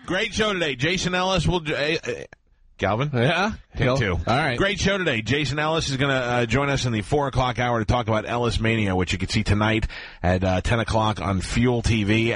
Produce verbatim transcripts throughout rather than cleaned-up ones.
Great show today. Jason Ellis will... Uh, Galvin? Yeah? Take two. All right. Great show today. Jason Ellis is going to uh, join us in the four o'clock hour to talk about Ellis Mania, which you can see tonight at uh, ten o'clock on Fuel T V.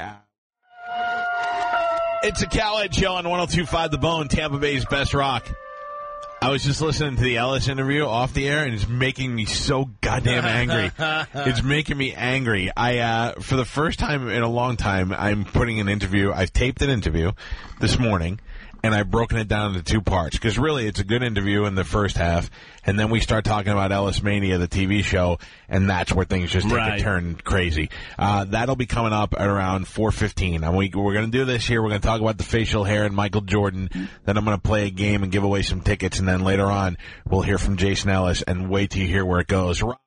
It's a Khaled Show on one oh two point five The Bone, Tampa Bay's best rock. I was just listening to the Ellis interview off the air, and it's making me so goddamn angry. It's making me angry. I, uh, for the first time in a long time, I'm putting an interview. I've taped an interview this morning, and I've broken it down into two parts. Because really, it's a good interview in the first half, and then we start talking about Ellis Mania, the T V show, and that's where things just take right. a turn crazy. Uh, that'll be coming up at around four fifteen. And we, we're going to do this here. We're going to talk about the facial hair and Michael Jordan. Then I'm going to play a game and give away some tickets, and then later on, we'll hear from Jason Ellis, and wait till you hear where it goes. And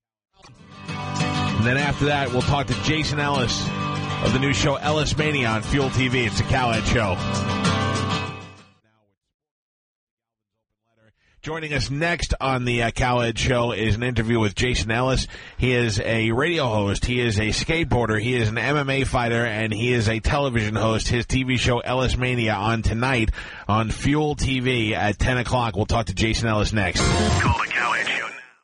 then after that, we'll talk to Jason Ellis of the new show Ellis Mania on Fuel T V. It's the Khaled Show. Joining us next on the uh, Khaled Show is an interview with Jason Ellis. He is a radio host. He is a skateboarder. He is an M M A fighter, and he is a television host. His T V show Ellis Mania on tonight on Fuel T V at ten o'clock. We'll talk to Jason Ellis next. Call the Khaled Show.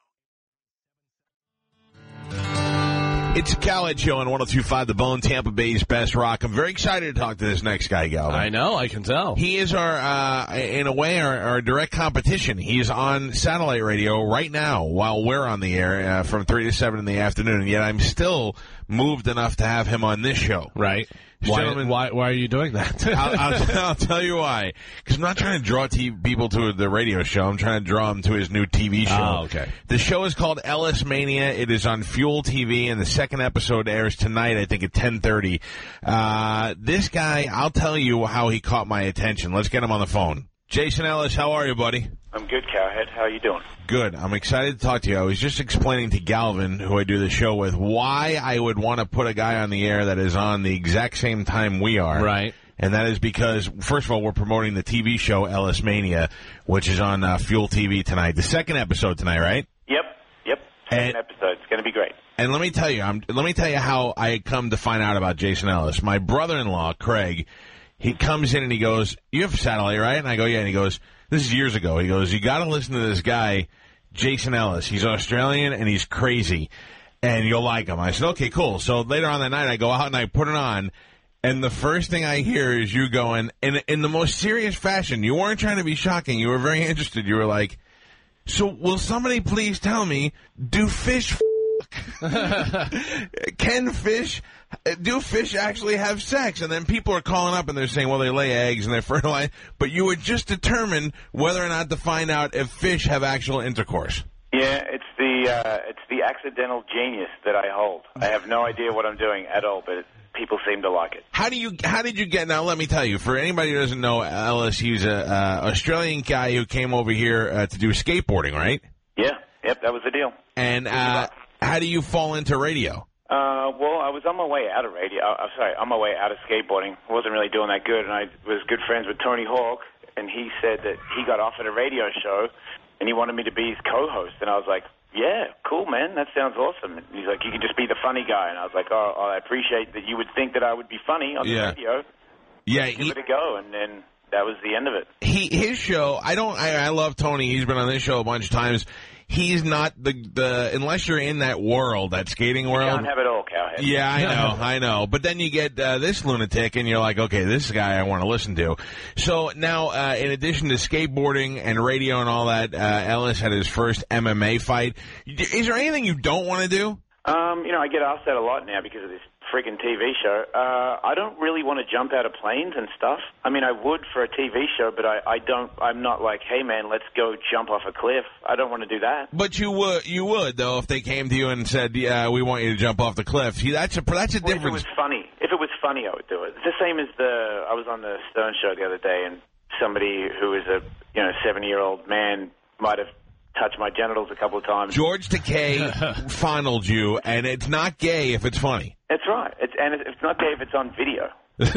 It's a Khaled Show on one oh two point five The Bone, Tampa Bay's best rock. I'm very excited to talk to this next guy, Galvin. I know, I can tell. He is our, uh, in a way, our, our direct competition. He's on satellite radio right now while we're on the air uh, from three to seven in the afternoon, and yet I'm still moved enough to have him on this show. Right. Why, why, why are you doing that? I'll, I'll, I'll tell you why. Because I'm not trying to draw t- people to the radio show. I'm trying to draw them to his new T V show. Oh, okay. The show is called Ellis Mania. It is on Fuel T V, and the second episode airs tonight, I think, at ten thirty. Uh, this guy, I'll tell you how he caught my attention. Let's get him on the phone. Jason Ellis, how are you, buddy? I'm good, Cowhead. How are you doing? Good. I'm excited to talk to you. I was just explaining to Galvin, who I do the show with, why I would want to put a guy on the air that is on the exact same time we are. Right. And that is because, first of all, we're promoting the T V show Ellis Mania, which is on uh, Fuel T V tonight. The second episode tonight, right? Yep, yep. Second And- episode. It's going to be great. And let me tell you, I'm, let me tell you how I come to find out about Jason Ellis. My brother-in-law, Craig, he comes in and he goes, "You have satellite, right?" And I go, "Yeah." And he goes, this is years ago. He goes, "You got to listen to this guy, Jason Ellis. He's Australian and he's crazy, and you'll like him." I said, "Okay, cool." So later on that night, I go out and I put it on, and the first thing I hear is you going, in in the most serious fashion. You weren't trying to be shocking. You were very interested. You were like, "So will somebody please tell me, do fish f- can fish, do fish actually have sex?" And then people are calling up and they're saying, well, they lay eggs and they're fertilized. But you would just determine whether or not to find out if fish have actual intercourse. Yeah, it's the uh, it's the accidental genius that I hold. I have no idea what I'm doing at all, but it, people seem to like it. How do you? How did you get? Now, let me tell you. For anybody who doesn't know, Ellis, he's a uh, Australian guy who came over here uh, to do skateboarding, right? Yeah, yep, that was the deal. And uh, how do you fall into radio? Uh, well, I was on my way out of radio. I'm uh, sorry, on my way out of skateboarding. I wasn't really doing that good, and I was good friends with Tony Hawk, and he said that he got offered a radio show, and he wanted me to be his co-host, and I was like, yeah, cool, man, that sounds awesome. And he's like, you can just be the funny guy, and I was like, oh, I appreciate that you would think that I would be funny on the Yeah. radio. Yeah, Give he, it a go, and then that was the end of it. he his show. I don't. I, I love Tony. He's been on this show a bunch of times. He's not the the unless you're in that world, that skating world. You can't have it all, Cowhead. Yeah, I know, I know. But then you get uh, this lunatic, and you're like, okay, this guy I want to listen to. So now, uh, in addition to skateboarding and radio and all that, uh, Ellis had his first M M A fight. Is there anything you don't want to do? Um, you know, I get asked that a lot now because of this freaking T V show. Uh, I don't really want to jump out of planes and stuff. I mean, I would for a T V show, but I, I don't. I'm not like, hey man, let's go jump off a cliff. I don't want to do that. But you would, you would though, if they came to you and said, "Yeah, we want you to jump off the cliff." See, that's a that's a Well, difference. if it was funny, if it was funny, I would do it. It's the same as the. I was on the Stern show the other day, and somebody who is a you know seventy year old man might have touched my genitals a couple of times. George Takei fondled you, and it's not gay if it's funny. That's right. It's, and it's not gay if it's on video.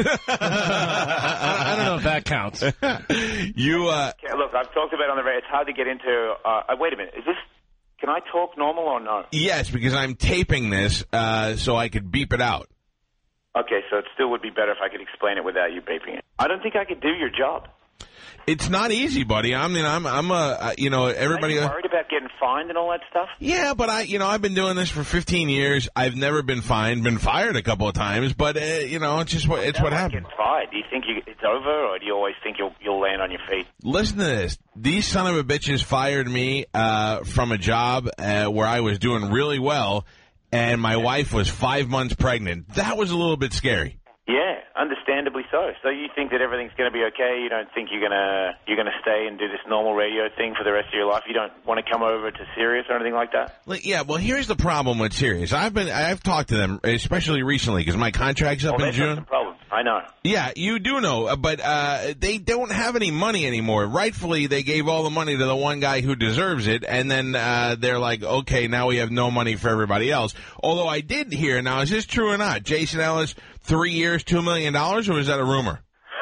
I, I don't know if that counts. You, uh... Okay, look, I've talked about it on the radio. It's hard to get into. Uh, uh, wait a minute. Is this? Can I talk normal or no? Yes, because I'm taping this, uh, so I could beep it out. Okay, so it still would be better if I could explain it without you beeping it. I don't think I could do your job. It's not easy, buddy. I mean, I'm, I'm a, you know, everybody. Are you worried about getting fined and all that stuff? Yeah, but I, you know, I've been doing this for fifteen years. I've never been fined, been fired a couple of times, but uh, you know, it's just what it's what happens. Getting fired. Do you think you, it's over, or do you always think you'll you'll land on your feet? Listen to this. These son of a bitches fired me uh, from a job uh, where I was doing really well, and my wife was five months pregnant. That was a little bit scary. Yeah, understandably so. So you think that everything's going to be okay? You don't think you're gonna you're gonna stay and do this normal radio thing for the rest of your life? You don't want to come over to Sirius or anything like that? Yeah. Well, here's the problem with Sirius. I've been I've talked to them, especially recently, because my contract's up well, in June. The problem. I know. Yeah, you do know, but uh, they don't have any money anymore. Rightfully, they gave all the money to the one guy who deserves it, and then uh, they're like, okay, now we have no money for everybody else. Although I did hear, now is this true or not? Jason Ellis, three years, two million dollars, or is that a rumor?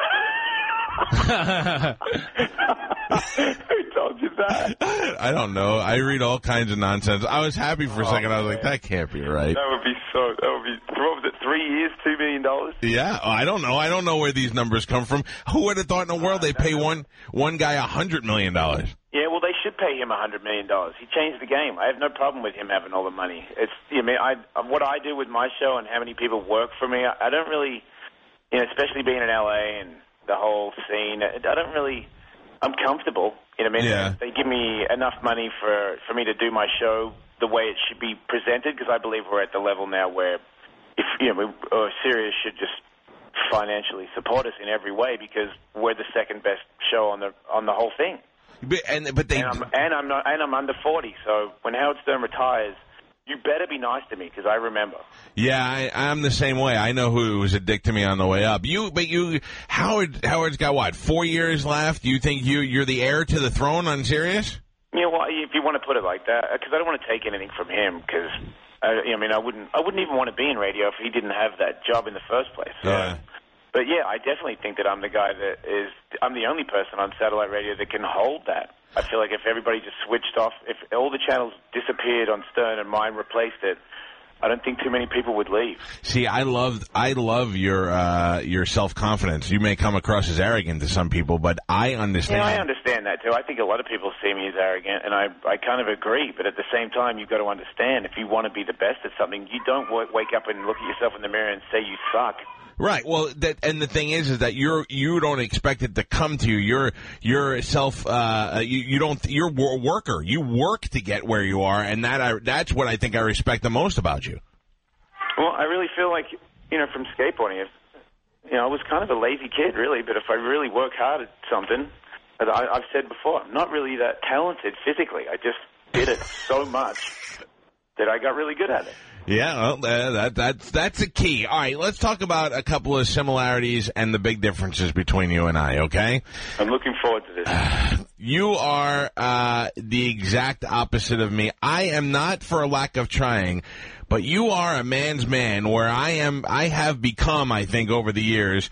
Who told you that? I don't know. I read all kinds of nonsense. I was happy for a oh, second. I was man. like, that can't be right. That would be so. That would be. What was it? Three years, two million dollars. Yeah, I don't know. I don't know where these numbers come from. Who would have thought in the world they pay one one guy a hundred million dollars? Yeah, well, they should pay him a hundred million dollars. He changed the game. I have no problem with him having all the money. It's. You know, I mean, I what I do with my show and how many people work for me. I, I don't really, you know, especially being in L A and the whole scene. I don't really. I'm comfortable. You know what I mean? Yeah. They give me enough money for, for me to do my show the way it should be presented, because I believe we're at the level now where, if you know, we, uh, Sirius should just financially support us in every way, because we're the second best show on the on the whole thing. But, and but they and I'm, and I'm not and I'm under forty, so when Howard Stern retires, you better be nice to me, because I remember. Yeah, I, I'm the same way. I know who was a dick to me on the way up. You, but you, Howard. Howard's got what? Four years left. You think you you're the heir to the throne on Sirius? You know, well, if you want to put it like that, because I don't want to take anything from him, because I, I mean, I wouldn't, I wouldn't even want to be in radio if he didn't have that job in the first place. So. Yeah. But yeah, I definitely think that I'm the guy that is. I'm the only person on satellite radio that can hold that. I feel like if everybody just switched off, if all the channels disappeared on Stern and mine replaced it, I don't think too many people would leave. See, I love, I love your uh, your self confidence. You may come across as arrogant to some people, but I understand. Yeah, I understand that too. I think a lot of people see me as arrogant, and I I kind of agree. But at the same time, you've got to understand, if you want to be the best at something, you don't w- wake up and look at yourself in the mirror and say you suck. Right. Well, that, and the thing is, is that you're you don't expect it to come to you. You're you're self. Uh, you, you don't. You're a worker. You work to get where you are, and that I, that's what I think I respect the most about you. Well, I really feel like, you know, from skateboarding, if, you know, I was kind of a lazy kid, really. But if I really work hard at something, as I, I've said before, I'm not really that talented physically. I just did it so much that I got really good at it. Yeah, well, uh, that that's that's a key. All right, let's talk about a couple of similarities and the big differences between you and I, okay? I'm looking forward to this. You are uh, the exact opposite of me. I am not for a lack of trying, but you are a man's man, where I am. I have become, I think, over the years,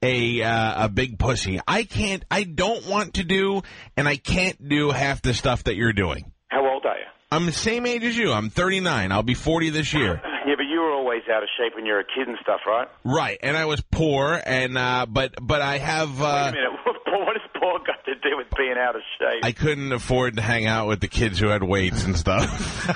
a uh, a big pussy. I can't, I don't want to do, and I can't do half the stuff that you're doing. How old are you? I'm the same age as you. I'm thirty-nine. I'll be forty this year. Yeah, but you were always out of shape when you were a kid and stuff, right? Right, and I was poor, and uh, but but I have. Uh, Wait a minute. What has poor got to do with being out of shape? I couldn't afford to hang out with the kids who had weights and stuff.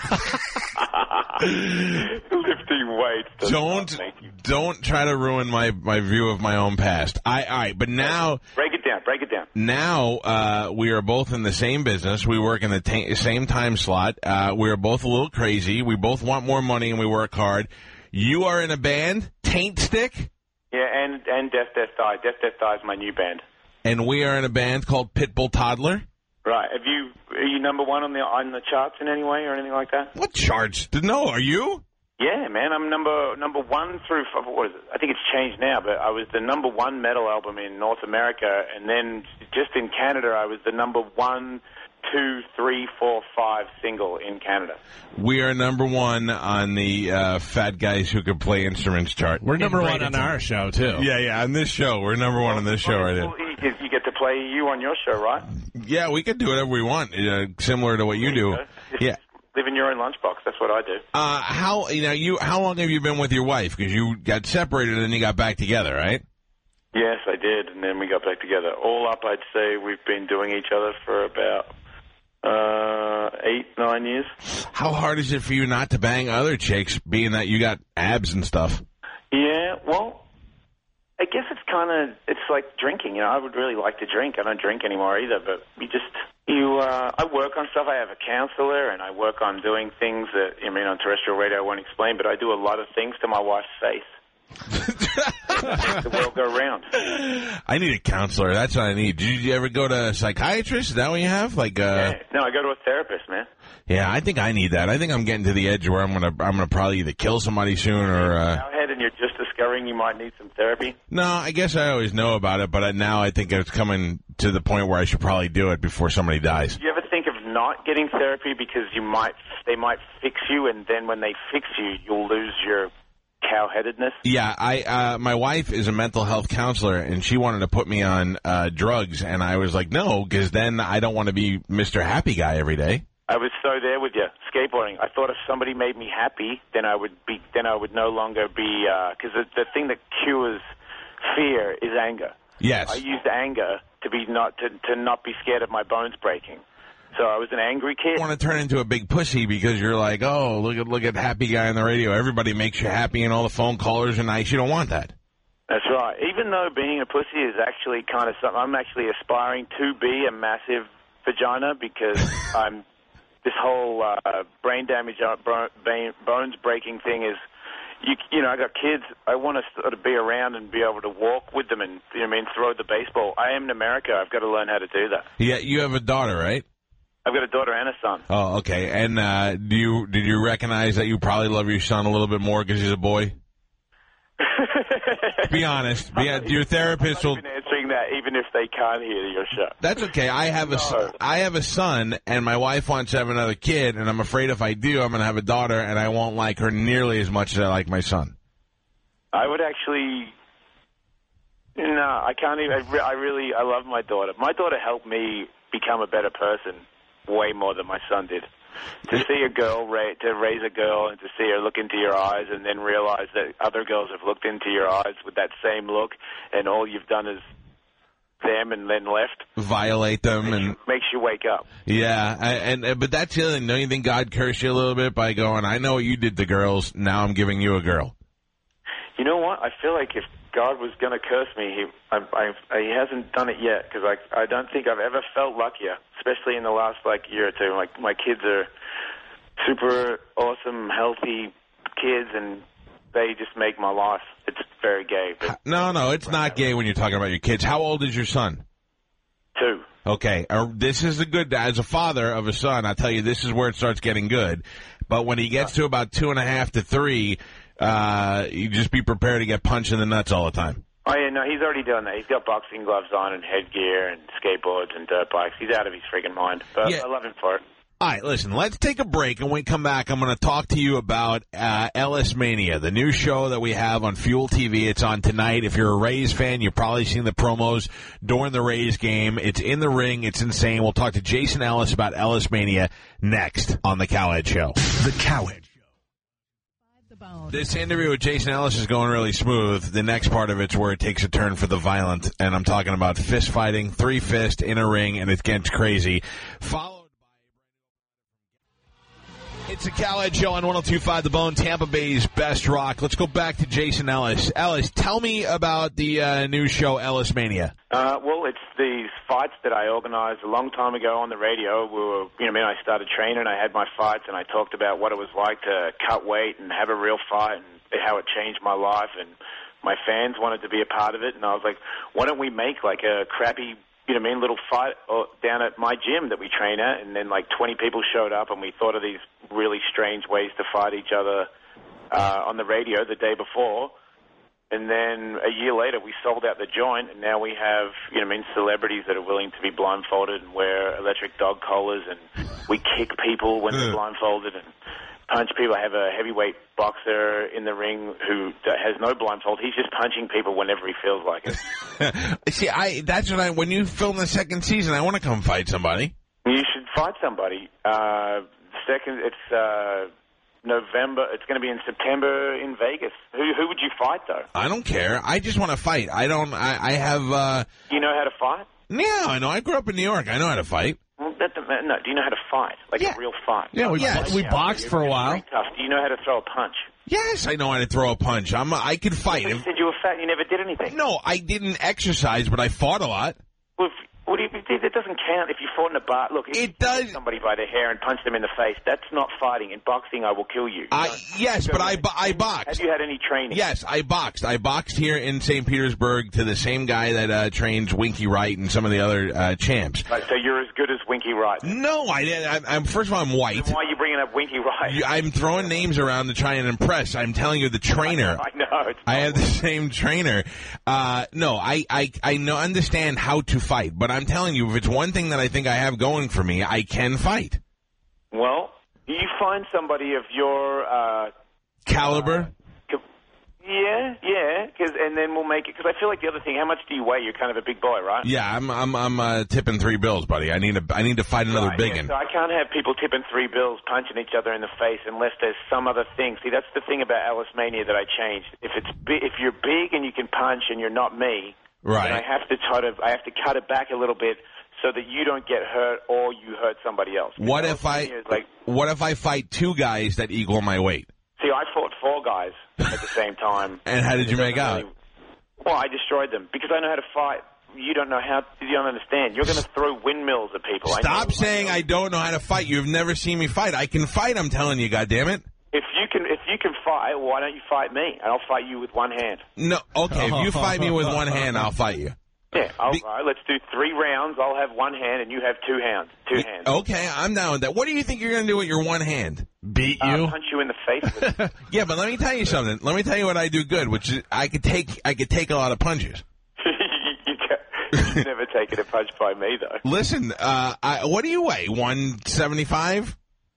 Lifting weights. Don't don't try to ruin my, my view of my own past. I all right, but now break it down. Break it down. Now uh, we are both in the same business. We work in the ta- same time slot. Uh, we are both a little crazy. We both want more money, and we work hard. You are in a band, Taint Stick. Yeah, and and Death Death Die. Death Death Die is my new band. And we are in a band called Pitbull Toddler. Right. Have you are you number one on the on the charts in any way or anything like that? What charts? No, are you? Yeah, man. I'm number number one through what is it? I think it's changed now, but I was the number one metal album in North America, and then just in Canada, I was the number one, two, three, four, five single in Canada. We are number one on the uh, Fat Guys Who Could Play Instruments chart. We're number one on our show, too. Yeah, yeah, on this show. We're number one on this show right well, you, you get to play you on your show, right? Yeah, we could do whatever we want, uh, similar to what you do. Yeah. Live in your own lunchbox. That's what I do. Uh, how you know you? How long have you been with your wife? Because you got separated and then you got back together, right? Yes, I did, and then we got back together. All up, I'd say we've been doing each other for about uh, eight, nine years. How hard is it for you not to bang other chicks, being that you got abs and stuff? Yeah, well, I guess it's kind of, it's like drinking. You know, I would really like to drink. I don't drink anymore either, but you just, you, uh, I work on stuff. I have a counselor, and I work on doing things that, I mean, on terrestrial radio I won't explain, but I do a lot of things to my wife's face. The world go round. I need a counselor. That's what I need. Did you ever go to a psychiatrist? Is that what you have? Like, uh, yeah. No, I go to a therapist, man. Yeah, I think I need that. I think I'm getting to the edge where I'm gonna I'm gonna probably either kill somebody soon or. Uh... Ahead, and you're just discovering you might need some therapy. No, I guess I always know about it, but now I think it's coming to the point where I should probably do it before somebody dies. Do you ever think of not getting therapy because you might they might fix you, and then when they fix you, you'll lose your cow-headedness? Yeah, I uh, my wife is a mental health counselor, and she wanted to put me on uh, drugs, and I was like, no, because then I don't want to be Mister Happy Guy every day. I was so there with you, skateboarding. I thought if somebody made me happy, then I would be, then I would no longer be, because uh, the, the thing that cures fear is anger. Yes. I used anger to be not to, to not be scared of my bones breaking. So I was an angry kid. You want to turn into a big pussy because you're like, oh, look at look at Happy Guy on the radio. Everybody makes you happy, and all the phone callers are nice. You don't want that. That's right. Even though being a pussy is actually kind of something, I'm actually aspiring to be a massive vagina because I'm. This whole uh, brain damage, uh, bones breaking thing is, you, you know, I got kids. I want to sort of be around and be able to walk with them and, you know, I mean, throw the baseball. I am in America. I've got to learn how to do that. Yeah, you have a daughter, right? I've got a daughter and a son. Oh, okay. And uh, do you did you recognize that you probably love your son a little bit more because he's a boy? Be honest. Be, your therapist will. Answering that, even if they can't hear your show. That's okay. I have a no. I have a son, and my wife wants to have another kid, and I'm afraid if I do, I'm going to have a daughter, and I won't like her nearly as much as I like my son. I would actually. No, I can't even. I, re I really, I love my daughter. My daughter helped me become a better person way more than my son did. To see a girl, ra to raise a girl, and to see her look into your eyes, and then realize that other girls have looked into your eyes with that same look, and all you've done is them and then left. Violate them makes and you, makes you wake up. Yeah, and, and but that's the other thing. Don't you think God cursed you a little bit by going, I know what you did to girls, now I'm giving you a girl? You know what? I feel like if God was going to curse me, he I, I, he hasn't done it yet, because I, I don't think I've ever felt luckier, especially in the last like year or two. Like, my kids are super awesome, healthy kids, and they just make my life. It's very gay. But no, no, it's not gay when you're talking about your kids. How old is your son? Two. Okay, uh, this is a good, as a father of a son, I'll tell you, this is where it starts getting good. But when he gets to about two and a half to three, uh, you just be prepared to get punched in the nuts all the time. Oh, yeah, no, he's already done that. He's got boxing gloves on and headgear and skateboards and dirt bikes. He's out of his friggin' mind. But yeah. I love him for it. All right, listen, let's take a break, and when we come back, I'm going to talk to you about uh, Ellis Mania, the new show that we have on Fuel T V. It's on tonight. If you're a Rays fan, you've probably seen the promos during the Rays game. It's in the ring. It's insane. We'll talk to Jason Ellis about Ellis Mania next on The Cowhead Show. The Cowhead Show. This interview with Jason Ellis is going really smooth. The next part of it's where it takes a turn for the violent, and I'm talking about fist fighting, three fist in a ring, and it gets crazy. Follow. It's a Cowhead Show on one oh two point five The Bone, Tampa Bay's best rock. Let's go back to Jason Ellis. Ellis, tell me about the uh, new show, Ellis Mania. Uh, well, it's these fights that I organized a long time ago on the radio. We were, you know, I mean, I started training, I had my fights, and I talked about what it was like to cut weight and have a real fight and how it changed my life. And my fans wanted to be a part of it, and I was like, why don't we make like a crappy, you know what I mean, little fight down at my gym that we train at, and then like twenty people showed up, and we thought of these really strange ways to fight each other uh, on the radio the day before. And then a year later, we sold out the joint, and now we have, you know what I mean, celebrities that are willing to be blindfolded and wear electric dog collars, and we kick people when they're blindfolded and punch people. I have a heavyweight boxer in the ring who has no blindfold. He's just punching people whenever he feels like it. See, I that's what I, when you film the second season, I want to come fight somebody. You should fight somebody. Uh, second, it's uh, November. It's going to be in September in Vegas. Who who would you fight, though? I don't care. I just want to fight. I don't. I, I have. Uh, Do you know how to fight? Yeah, I know. I grew up in New York. I know how to fight. Well, that, no, do you know how to fight? Like Yeah. a real fight? Yeah, we, Yes. we boxed for a while. Very tough. Do you know how to throw a punch? Yes, I know how to throw a punch. I'm. I could fight. You said you were fat and you never did anything. No, I didn't exercise, but I fought a lot. Well, if, what do you, it doesn't count if you fought in a bar. Look, if It you does- hit somebody by the hair and punch them in the face, that's not fighting. In boxing, I will kill you. I No. yes, Go but I ahead. bo- I Have boxed. you had any training? Yes, I boxed. I boxed here in Saint Petersburg to the same guy that uh, trains Winky Wright and some of the other uh, champs. Right, so you're as good as Winky Wright. No, I didn't. I'm first of all, I'm white. Why are you bringing up Winky Wright? You- I'm throwing names around to try and impress. I'm telling you, the trainer. I know. It's I have the same trainer. Uh, no, I, I, I know, understand how to fight, but I'm telling you, if it's one thing that I think I have going for me, I can fight. Well, you find somebody of your, uh, Caliber? co- yeah, yeah, 'cause, and then we'll make it, because I feel like the other thing, how much do you weigh? You're kind of a big boy, right? Yeah, I'm, I'm, I'm uh, tipping three bills, buddy. I need a, I need to fight another Right, big yeah, one. so I can't have people tipping three bills, punching each other in the face, unless there's some other thing. See, that's the thing about Alice Mania that I changed. If it's bi- if you're big and you can punch and you're not me, Right. then I have to try to I have to cut it back a little bit so that you don't get hurt or you hurt somebody else. What Alice if I, Mania is like, what if I fight two guys that equal my weight? see, I fought four guys at the same time. And how did you It make doesn't out? really- Well, I destroyed them because I know how to fight. You don't know how. You don't understand. You're going to throw windmills at people. I Stop know, saying I I know. don't know how to fight. You've never seen me fight. I can fight, I'm telling you, goddammit. If you can, if you can fight, why don't you fight me? And I'll fight you with one hand. No, okay, if you fight me with one hand, I'll fight you. Yeah, I'll, Be- all right, let's do three rounds. I'll have one hand, and you have two hands. Two hands. Okay, I'm down with that. What do you think you're going to do with your one hand? Beat Uh, you? punch you in the face with it. Yeah, but let me tell you something. Let me tell you what I do good, which is I could take I could take a lot of punches. you can't, you've never taken a punch by me, though. Listen, uh, I, what do you weigh? one seventy-five?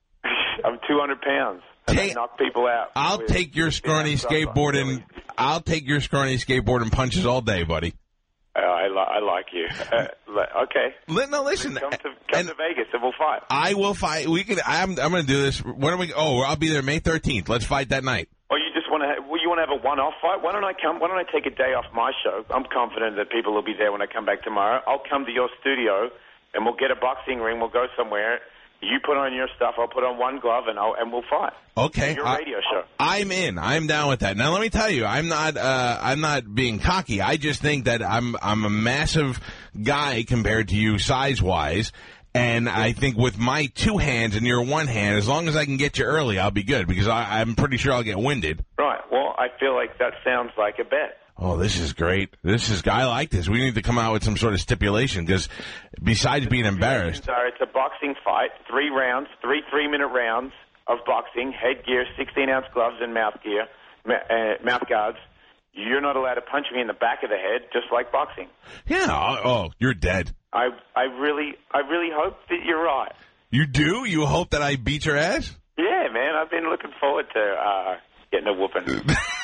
I'm two hundred pounds. And I Take- knock people out. I'll with take your scrawny fifty pounds skateboard really. and I'll take your scrawny skateboard and punches all day, buddy. Uh, I, li- I like you. Uh, li- okay. Li- No, listen. Come to, come and to Vegas and we'll fight. I will fight. We could. I'm. I'm going to do this. When are we? Oh, I'll be there May thirteenth. Let's fight that night. Or you just want to? Ha- well, you want to have a one-off fight? Why don't I come? Why don't I take a day off my show? I'm confident that people will be there when I come back tomorrow. I'll come to your studio and we'll get a boxing ring. We'll go somewhere. You put on your stuff. I'll put on one glove and I'll and we'll fight. Okay. Your I- radio show. I'm in. I'm down with that. Now let me tell you, I'm not. Uh, I'm not being cocky. I just think that I'm. I'm a massive guy compared to you size wise, and I think with my two hands and your one hand, as long as I can get you early, I'll be good because I, I'm pretty sure I'll get winded. Right. Well, I feel like that sounds like a bet. Oh, this is great. This is. I like this. We need to come out with some sort of stipulation because besides being embarrassed, Sorry, it's a boxing fight. Three rounds, three three-minute rounds of boxing. Headgear, sixteen-ounce gloves, and mouth gear, ma- uh, mouth guards. You're not allowed to punch me in the back of the head, just like boxing. yeah. Oh, oh, you're dead. I I really I really hope that you're right. You do? You hope that I beat your ass? Yeah, man. I've been looking forward to uh, getting a whooping.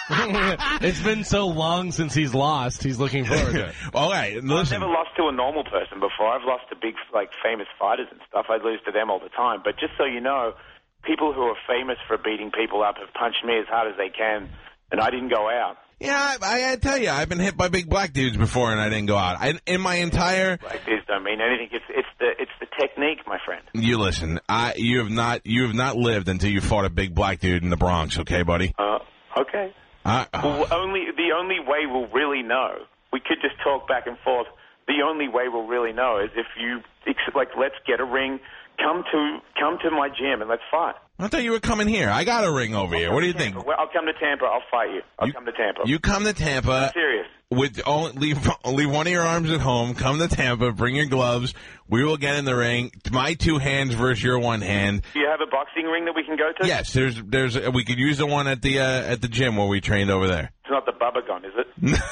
It's been so long since he's lost. He's looking forward to it. All right. I've Listen. never lost to a normal person before. I've lost to big, like, famous fighters and stuff. I lose to them all the time. But just so you know, people who are famous for beating people up have punched me as hard as they can, and I didn't go out. Yeah, I, I tell you, I've been hit by big black dudes before, and I didn't go out. I, in my entire, Like this don't mean anything. It's it's the it's the technique, my friend. you listen. I you have not you have not lived until you fought a big black dude in the Bronx. Okay, buddy. Uh, okay. I, Well, only the only way we'll really know. We could just talk back and forth. The only way we'll really know is if you like. Let's get a ring. Come to come to my gym and let's fight. I thought you were coming here. I got a ring over here. What do you think? Well, I'll come to Tampa. I'll fight you. I'll You- come to Tampa. You come to Tampa I'm serious. with oh, leave leave one of your arms at home. Come to Tampa. Bring your gloves. We will get in the ring. My two hands versus your one hand. Do you have a boxing ring that we can go to? Yes, there's there's we could use the one at the uh, at the gym where we trained over there. It's not the Bubba gun, is it?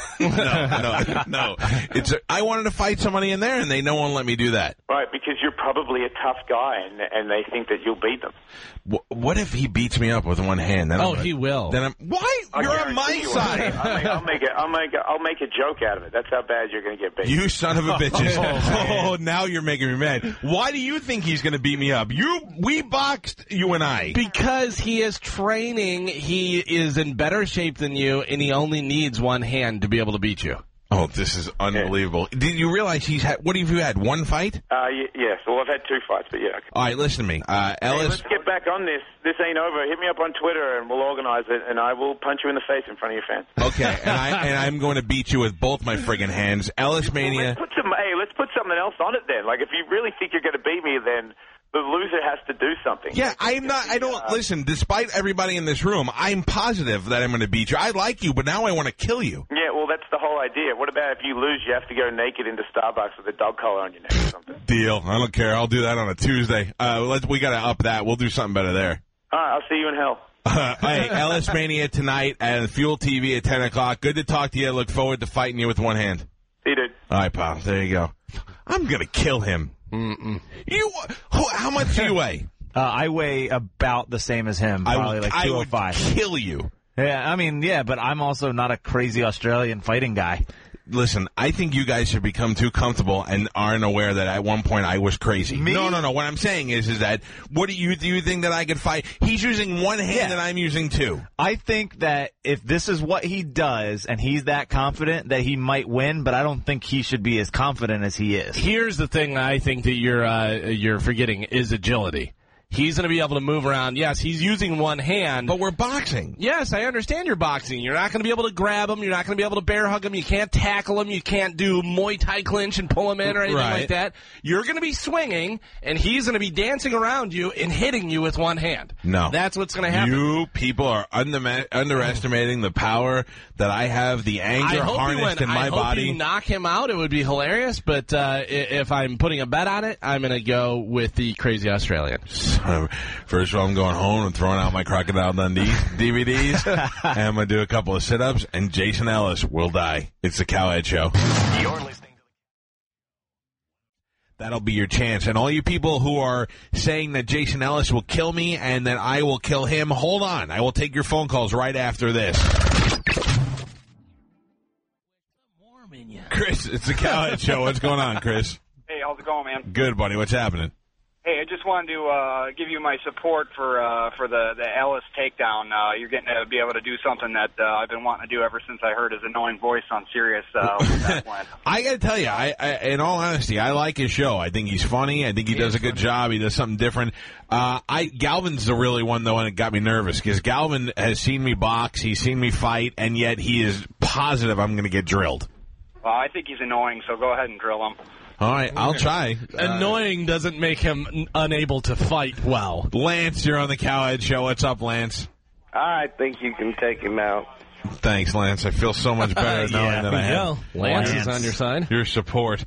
no, no, no. It's a, I wanted to fight somebody in there, and they no one let me do that. Right, because you're probably a tough guy, and and they think that you'll beat them. W- what if he beats me up with one hand? Then Oh, I'm, he will. Then I'm why? I You're on my guarantee you will. side. I'll make, I'll make it. I'll make. A, I'll make a joke out of it. That's how bad you're going to get beat. You son of a bitches! Oh, now you're making me mad. Why do you think he's going to beat me up? You, we boxed, you and I. Because he is training, he is in better shape than you, and he only needs one hand to be able to beat you. Oh, this is unbelievable. Yeah. Did you realize he's had, what have you had, one fight? Uh, y- yes. Well, I've had two fights, but yeah. All right, listen to me. Uh, Ellis. Hey, let's get back on this. This ain't over. Hit me up on Twitter, and we'll organize it, and I will punch you in the face in front of your fans. Okay, and, I, and I'm going to beat you with both my friggin' hands. Ellis Mania. Well, let's put some, hey, let's put something else on it then. Like, if you really think you're going to beat me, then the loser has to do something. Yeah, I'm not, I don't, uh, listen, despite everybody in this room, I'm positive that I'm going to beat you. I like you, but now I want to kill you. Yeah, well, that's the whole idea. What about if you lose, you have to go naked into Starbucks with a dog collar on your neck or something? Deal. I don't care. I'll do that on a Tuesday. Uh, let's, we got to up that. We'll do something better there. All right, I'll see you in hell. Uh, hey, Ellis Mania tonight at Fuel T V at ten o'clock. Good to talk to you. Look forward to fighting you with one hand. See you, dude. All right, pal. There you go. I'm going to kill him. Mm-mm. You, who, how much do you weigh? Uh, I weigh about the same as him, probably I, like I two oh would five. Kill you. Yeah, I mean, yeah, but I'm also not a crazy Australian fighting guy. Listen, I think you guys have become too comfortable and aren't aware that at one point I was crazy. Me? No, no, no. What I'm saying is, is that what do you do? You think that I could fight? He's using one hand Yeah. and I'm using two. I think that if this is what he does and he's that confident, that he might win, but I don't think he should be as confident as he is. Here's the thing I think that you're uh, you're forgetting is agility. He's going to be able to move around. Yes, he's using one hand. But we're boxing. Yes, I understand you're boxing. You're not going to be able to grab him. You're not going to be able to bear hug him. You can't tackle him. You can't do Muay Thai clinch and pull him in or anything Right. like that. You're going to be swinging, and he's going to be dancing around you and hitting you with one hand. No. That's what's going to happen. You people are under- underestimating the power that I have, the I anger hope you harnessed win. in my I hope body. you knock him out. It would be hilarious. But uh, if I'm putting a bet on it, I'm going to go with the crazy Australian. First of all, I'm going home and throwing out my Crocodile Dundee D V Ds, and I'm going to do a couple of sit-ups, and Jason Ellis will die. It's the Cowhead Show. You're listening to That'll be your chance. And all you people who are saying that Jason Ellis will kill me and that I will kill him, hold on. I will take your phone calls right after this. Chris, it's the Cowhead Show. What's going on, Chris? Hey, how's it going, man? Good, buddy. What's happening? Hey, I just wanted to uh, give you my support for uh, for the, the Ellis takedown. Uh, you're getting to be able to do something that uh, I've been wanting to do ever since I heard his annoying voice on Sirius. Uh, that one. I got to tell you, I, I, in all honesty, I like his show. I think he's funny. I think he, he does a good funny. job. He does something different. Uh, I Galvin's the really one, though, and it got me nervous because Galvin has seen me box, he's seen me fight, and yet he is positive I'm going to get drilled. Well, I think he's annoying, so go ahead and drill him. All right, I'll try. Annoying doesn't make him n- unable to fight well. Lance, you're on the Cowhead Show. What's up, Lance? I think you can take him out. Thanks, Lance. I feel so much better knowing yeah, that I have Lance, Lance is on your side. Your support.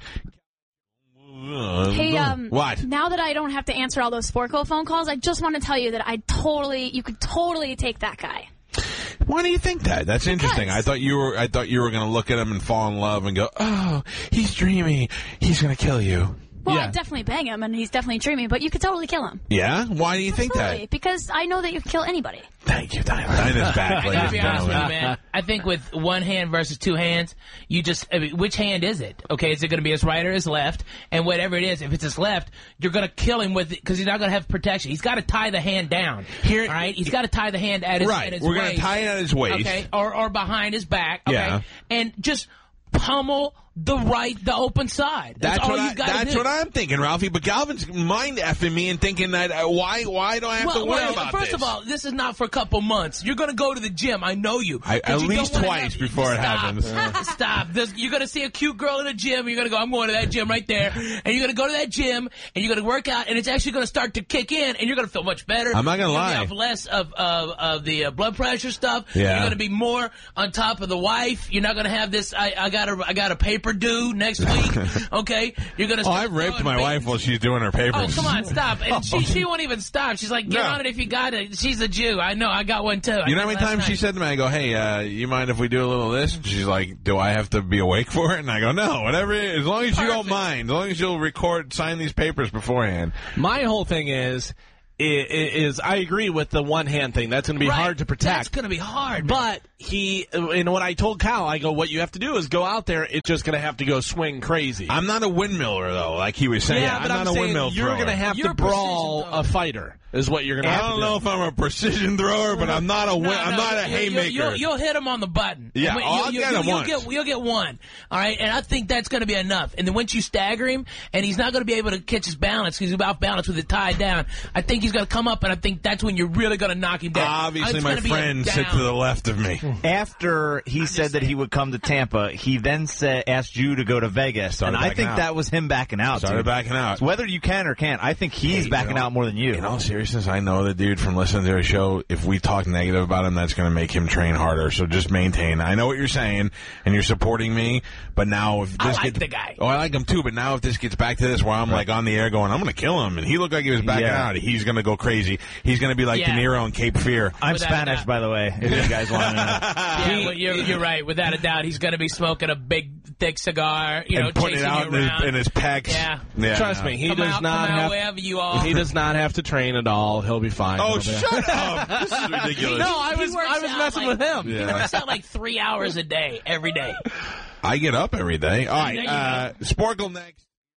Hey, um, what? Now that I don't have to answer all those Sporco phone calls, I just want to tell you that I totally, you could totally take that guy. Why do you think that? That's Because. interesting. I thought you were. I thought you were going to look at him and fall in love and go, "Oh, he's dreamy. He's going to kill you." Well, Yeah. I'd definitely bang him, and he's definitely dreamy, but you could totally kill him. Yeah. Why do you think Absolutely, that? because I know that you can kill anybody. Thank you, Dinah. Dinah's back, I ladies gotta be and honest with you, gentlemen. man. I think with one hand versus two hands, you just, I mean, which hand is it? Okay, is it going to be his right or his left? And whatever it is, if it's his left, you're going to kill him with it because he's not going to have protection. He's got to tie the hand down. Here- all right? He's got to tie the hand at his, Right. at his We're gonna waist. tie it at his waist. Okay, or, or behind his back. Okay? Yeah. And just pummel the right, the open side. That's, That's all what you I, got to That's do. what I'm thinking, Ralphie. But Galvin's mind effing me and thinking that uh, why why do I have well, to worry well, about first this? of all, this is not for a couple months. You're going to go to the gym. I know you. I- But at you least don't wanna twice have- before it Stop. happens. Stop. There's, you're going to see a cute girl in a gym. You're going to go, I'm going to that gym right there. And you're going to go to that gym, and you're going to work out, and it's actually going to start to kick in, and you're going to feel much better. I'm not gonna You're lie. have less of, of, of the uh, blood pressure stuff. Yeah. You're going to be more on top of the wife. You're not going to have this, I, I got a, I got a pay paper due next week. Okay, you're gonna. Oh, I've raped my wife while she's doing her papers. Oh, come on, stop! And she she won't even stop. She's like, get No. on it if you got it. She's a Jew. I know. I got one too. I You know how did many last times she night. said to me, I go, hey, uh, you mind if we do a little of this? And she's like, do I have to be awake for it? And I go, no, whatever. As long as you don't Perfect. mind. As long as you'll record, sign these papers beforehand. My whole thing is, is, is I agree with the one hand thing. That's going to be Right. hard to That's protect. gonna be hard. But he, and when I told Cal, I go, what you have to do is go out there. It's just going to have to go swing crazy. I'm not a windmiller, though, like he was saying. yeah, I'm but not I'm a saying windmill you're thrower. going to have You're to a brawl precision a fighter. Is what you're going to I have to don't do. know if I'm a precision thrower, but I'm not a win- No, I'm no, not a you- you- haymaker. You'll, you'll hit him on the button. Yeah, And when- I'll you'll, get you'll, him you'll once. Get, you'll get one. All right, and I think that's going to be enough. And then once you stagger him, and he's not going to be able to catch his balance because he's off balance with it tied down. I think he's going to come up, and I think that's when you're really going to knock him down. Obviously, It's my gonna be a friend down. sit to the left of me. After he said that he would come to Tampa, he then said, asked you to go to Vegas, Started and I backing think out. that was him backing out. Started dude. backing out. Whether you can or can't, I think he's Hey, backing you know, out more than you. In all seriousness, I know the dude from listening to our show. If we talk negative about him, that's going to make him train harder. So just maintain. I know what you're saying, and you're supporting me. But now, if this I like gets, the guy. oh, I like him too. But now, if this gets back to this, where I'm like on the air going, I'm going to kill him, and he looked like he was backing Yeah. out, he's going to go crazy. He's going to be like Yeah. De Niro in Cape Fear. I'm Without a Spanish, doubt. by the way, if you guys want to know. Yeah, well, you're, you're right. Without a doubt, he's going to be smoking a big, thick cigar. You know, and putting it chasing out you in his, around. in his pecs. Yeah. yeah. Trust me, he Come does out, not come out have. wherever you are. He does not have to train at all. He'll be fine. Oh, He'll be- shut up! This is ridiculous. No, I He was works I was out messing like- with him. He Yeah. works out like three hours a day, every day. I get up every day. All right, Yeah, you uh, Sporkle next.